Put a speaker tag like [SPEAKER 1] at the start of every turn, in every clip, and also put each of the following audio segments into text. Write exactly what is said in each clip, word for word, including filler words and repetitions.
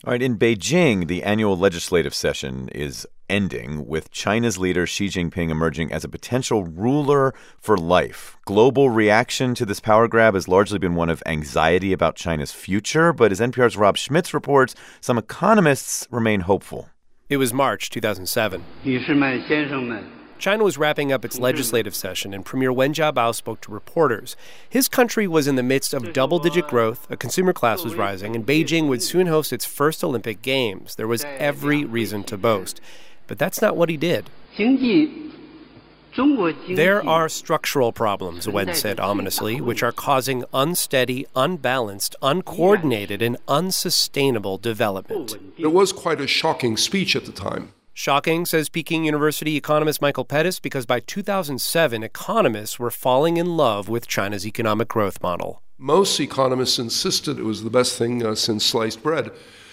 [SPEAKER 1] All right, in Beijing, the annual legislative session is ending, with China's leader Xi Jinping emerging as a potential ruler for life. Global reaction to this power grab has largely been one of anxiety about China's future, but as N P R's Rob Schmitz reports, some economists remain hopeful.
[SPEAKER 2] It was March two thousand seven. China was wrapping up its legislative session, and Premier Wen Jiabao spoke to reporters. His country was in the midst of double-digit growth, a consumer class was rising, and Beijing would soon host its first Olympic Games. There was every reason to boast. But that's not what he did. There are structural problems, Wen said ominously, which are causing unsteady, unbalanced, uncoordinated, and unsustainable development.
[SPEAKER 3] It was quite a shocking speech at the time.
[SPEAKER 2] Shocking, says Peking University economist Michael Pettis, because by two thousand seven, economists were falling in love with China's economic growth model.
[SPEAKER 3] Most economists insisted it was the best thing uh, since sliced bread.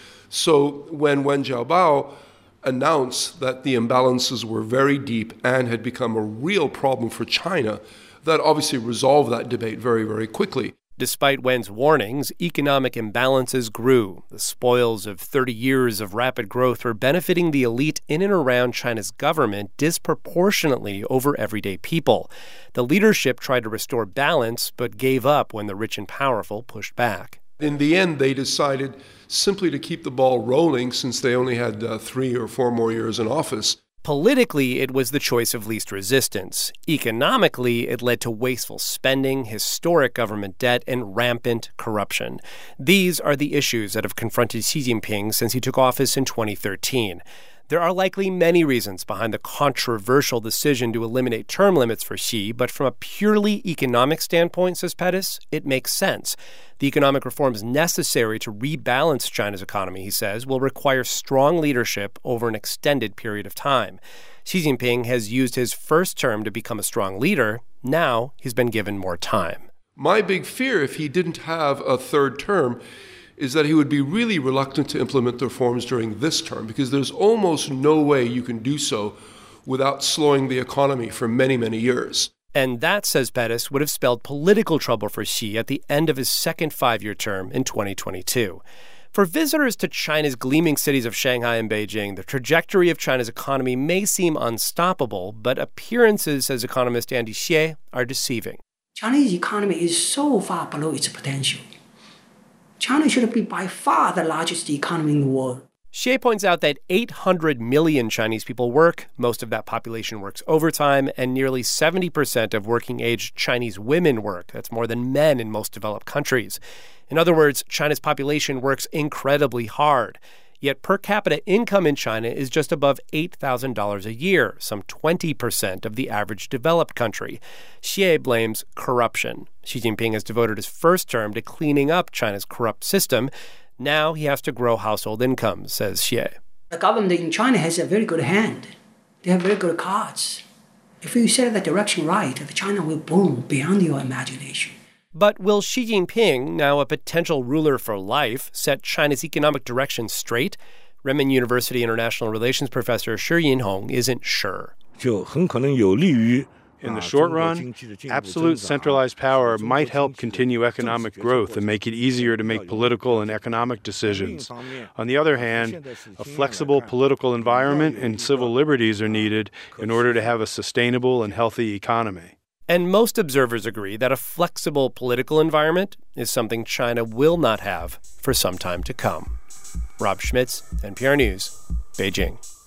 [SPEAKER 3] So when Wen Jiabao announced that the imbalances were very deep and had become a real problem for China, that obviously resolved that debate very, very quickly.
[SPEAKER 2] Despite Wen's warnings, economic imbalances grew. The spoils of thirty years of rapid growth were benefiting the elite in and around China's government disproportionately over everyday people. The leadership tried to restore balance, but gave up when the rich and powerful pushed back.
[SPEAKER 3] In the end, they decided simply to keep the ball rolling since they only had uh, three or four more years in office.
[SPEAKER 2] Politically, it was the choice of least resistance. Economically, it led to wasteful spending, historic government debt, and rampant corruption. These are the issues that have confronted Xi Jinping since he took office in twenty thirteen. There are likely many reasons behind the controversial decision to eliminate term limits for Xi, but from a purely economic standpoint, says Pettis, it makes sense. The economic reforms necessary to rebalance China's economy, he says, will require strong leadership over an extended period of time. Xi Jinping has used his first term to become a strong leader. Now he's been given more time.
[SPEAKER 3] My big fear, if he didn't have a third term, is that he would be really reluctant to implement the reforms during this term, because there's almost no way you can do so without slowing the economy for many, many years.
[SPEAKER 2] And that, says Pettis, would have spelled political trouble for Xi at the end of his second five-year term in twenty twenty-two. For visitors to China's gleaming cities of Shanghai and Beijing, the trajectory of China's economy may seem unstoppable, but appearances, says economist Andy Xie, are deceiving.
[SPEAKER 4] Chinese economy is so far below its potential. China should be by far the largest economy in the world.
[SPEAKER 2] Xie points out that eight hundred million Chinese people work. Most of that population works overtime, and nearly seventy percent of working-age Chinese women work. That's more than men in most developed countries. In other words, China's population works incredibly hard. Yet per capita income in China is just above eight thousand dollars a year, some twenty percent of the average developed country. Xie blames corruption. Xi Jinping has devoted his first term to cleaning up China's corrupt system. Now he has to grow household incomes, says Xie.
[SPEAKER 4] The government in China has a very good hand. They have very good cards. If you set the direction right, China will boom beyond your imagination.
[SPEAKER 2] But will Xi Jinping, now a potential ruler for life, set China's economic direction straight? Renmin University International Relations professor Shi Yinhong isn't sure.
[SPEAKER 5] In the short run, absolute centralized power might help continue economic growth and make it easier to make political and economic decisions. On the other hand, a flexible political environment and civil liberties are needed in order to have a sustainable and healthy economy.
[SPEAKER 2] And most observers agree that a flexible political environment is something China will not have for some time to come. Rob Schmitz, N P R News, Beijing.